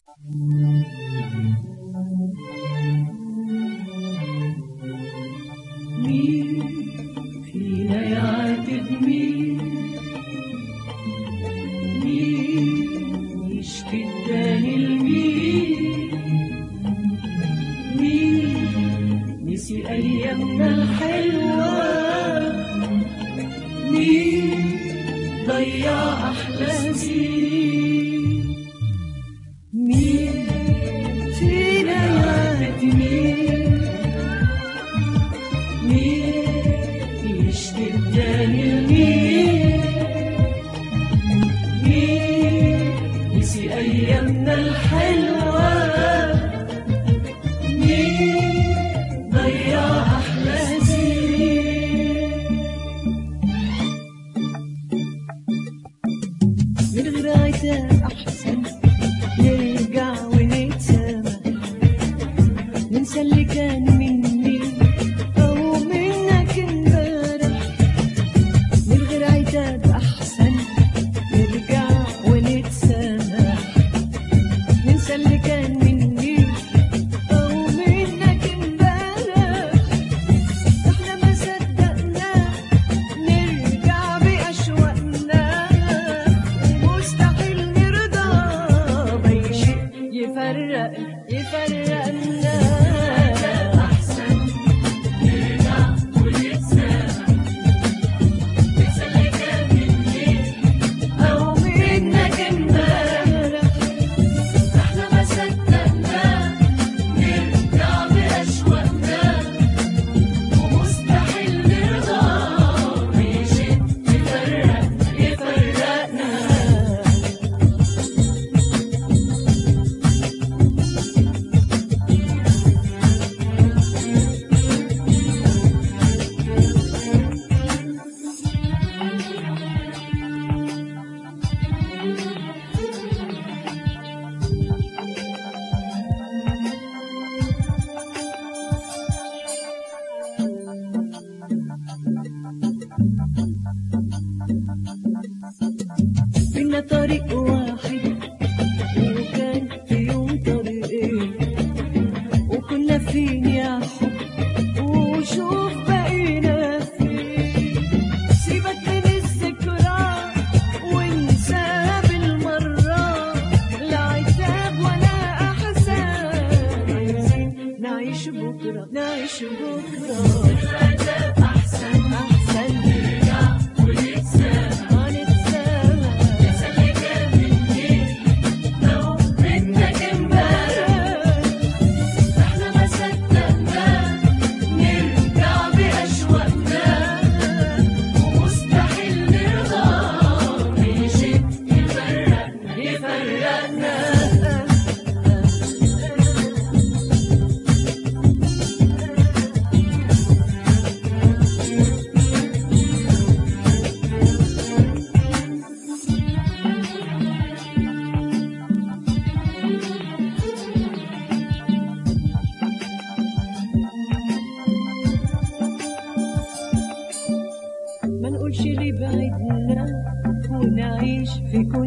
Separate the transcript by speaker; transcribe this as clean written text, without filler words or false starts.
Speaker 1: مين فينا يعاتب مين يشكي التاني لمين نسي أيامنا الحلوة مين ضيع أحلى سنين مين فينا يعاتب مين يشكي التاني لمين نسي أيامنا الحلوة مين ضيع أحلى سنين من غير عتاب أحسن نرجع ونتسامح ننسى اللي كان مني أو منك امبارح من غير عتاب أحسن نرجع ونتسامح ننسى اللي كان مني أو منك امبارح احنا ما صدقنا نرجع بأشواقنا ومستحيل نرضى بأي شيء يفرقنا أحسن نرجع ونتسامح ننسى اللي كان مني أو منك امبارح احنا ما صدقنا نرجع بأشواقنا ومستحيل نرضى بأي شيء يفرقنا بينا طريق واحد وكان في يوم طريقين وكنا فين يا حب وشوف بقينا فين سيبك من الذكرى وانسى بالمرة لا عتاب ولا أحزان عايزين نعيش بكرة العتاب أحسن نرجع ونتسامح ننسى اللي كان مني أو منك امبارح احنا ما صدقنا نرجع بأشواقنا ومستحيل نرضى بأي شيء يفرقنا ما نقولش ليه بعدنا ونعيش في كل